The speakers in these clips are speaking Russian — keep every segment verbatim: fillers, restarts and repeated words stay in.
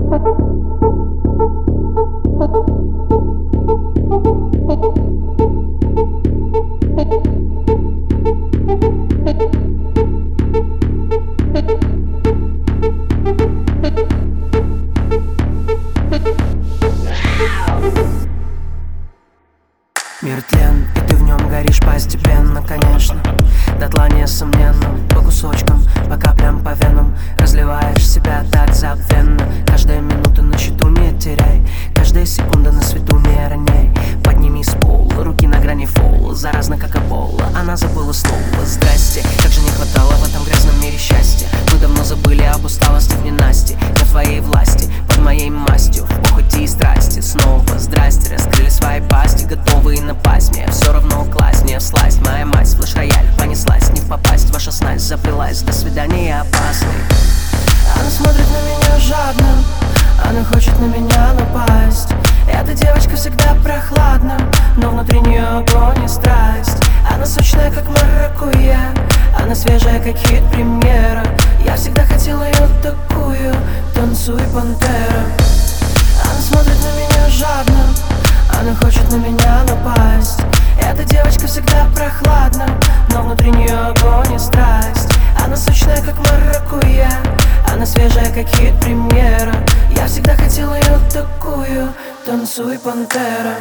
Мир тлен, и ты в нем горишь постепенно, конечно. Дотла несомненно, по кусочкам, по каплям, по венам разливаешь себя так забвенно. Каждая минута на счету не теряй, каждая секунда на свету не роняй. Подними с пола, руки на грани фола, заразно как эбола, она забыла слово здрасте. Как же не хватало в этом грязном мире счастья. Мы давно забыли об усталости в ненастье. Я в твоей власти, под моей мастью, в похоти и страсти. Снова здрасте, раскрыли свои пасти, готовые напасть. Мне все равно класть, не всласть. Моя мать, флеш-рояль, понеслась, не в попасть. Ваша снасть заплелась, до свидания, опасный. Она смотрит на меня жадно, она хочет на меня напасть. Эта девочка всегда прохладна, но внутри нее огонь и страсть. Она сочная, как маракуйя, она свежая, как хит-премьера. Я всегда хотела ее такую, танцуй, пантера. Она смотрит на меня жадно, она хочет на меня напасть. Эта девочка всегда прохладна, но внутри нее огонь и страсть. Она сочная, как маракуйя, она свежая, как хит-премьера. Я всегда хотела ее такую, танцуй, пантера.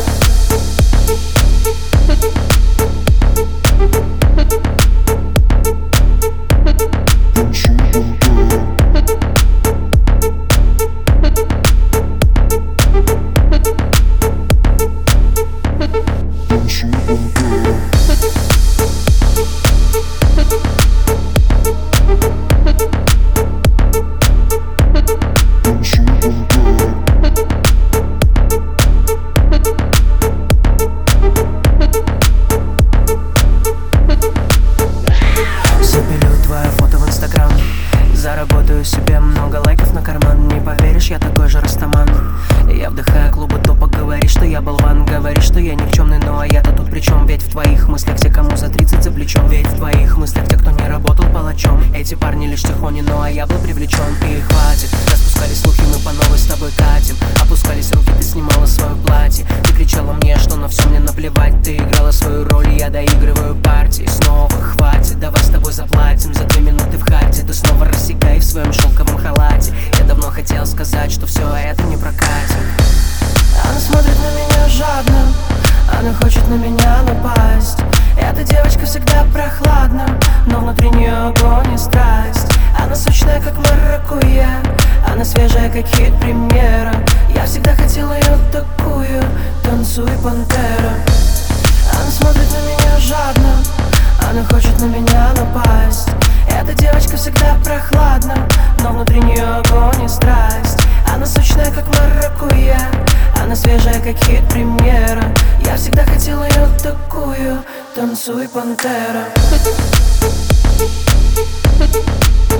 Заработаю себе много лайков на карман. Не поверишь, я такой же растаман. Я вдыхаю клубы топа, говоришь, что я болван. Говоришь, что я никчемный, ну а я-то тут при чем? Ведь в твоих мыслях те, кому за тридцать за плечом. Ведь в твоих мыслях те, кто не работал палачом. Эти парни лишь тихони, ну а я был привлечен. И хватит, распускались слухи, мы по новой с тобой катим. Опускались руки, ты снимала свое платье. Ты кричала мне, что на все мне наплевать. Ты играла свою роль, и я доигрываю партии. Снова хватит, давай с тобой заплатим. За две минуты в хате ты снова рассекай в своем шелковом халате. Я давно хотел сказать, что все это не прокатит. Она смотрит на меня жадно, она хочет на меня напасть. Эта девочка всегда прохладна, но внутри нее огонь и страсть. Она сочная, как маракуйя, она свежая, как хит-премьера. Я всегда хотела ее такую, танцуй, пантера. Она смотрит на меня жадно, она хочет на меня напасть. Эта девочка всегда прохладна, но внутри нее огонь и страсть. Она сочная, как маракуйя, она свежая, как хит-премьера. Я всегда хотела ее такую, танцуй, пантера.